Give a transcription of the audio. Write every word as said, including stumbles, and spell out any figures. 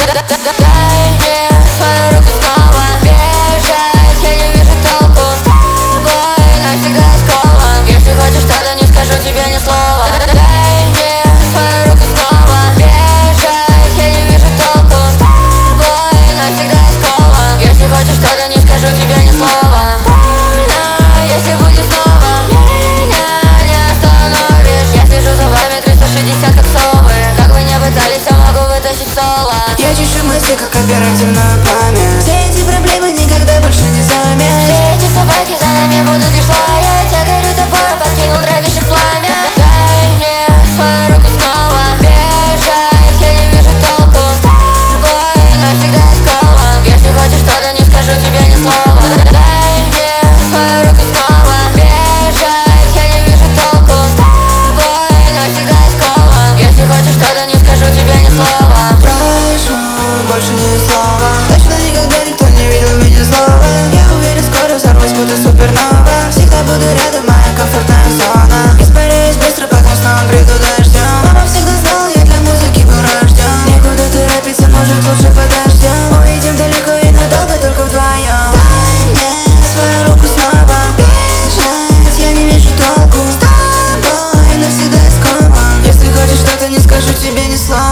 Дай мне свою руку снова. Бежать я не вижу толку. Тобой навсегда скован. Если хочешь, тогда не скажу тебе ни слова. Дай мне свою руку снова. Бежать я не вижу толку. Тобой навсегда скован. Если хочешь, тогда не скажу тебе ни слова. Больно, если будет снова. Меня не остановишь. Я слежу за вами триста шестьдесят как совы. Как вы не пытались, я могу вытащить соло. Я чищу мысли, как оперативную память. Все эти проблемы никогда больше не заметь. Все эти собаки за нами будут лишь лаять. Я горю тобой, подкинул дровишек пламя. Дай мне свою руку снова. Бежать я не вижу толку. Тобой навсегда скован. Если хочешь, тогда не скажу тебе ни слова. Дай мне свою руку снова. Бежать я не вижу толку. Тобой навсегда скован. Если хочешь, тогда не скажу тебе ни слова. Прошу, больше ни слова. Точно никогда никто не видел меня злого. Я уверен, скоро взорвусь, буду супернова. Всегда буду рядом, моя комфортная зона. Испаряюсь быстро, потом снова приду дождем. Мама всегда знала, я для музыки был рожден. Некуда торопиться, может лучше подождем. Уйдем далеко и надолго, только вдвоем. Дай мне свою руку снова. Бежать я не вижу толку. С тобой навсегда скован. Если хочешь что-то, не скажу тебе ни слова.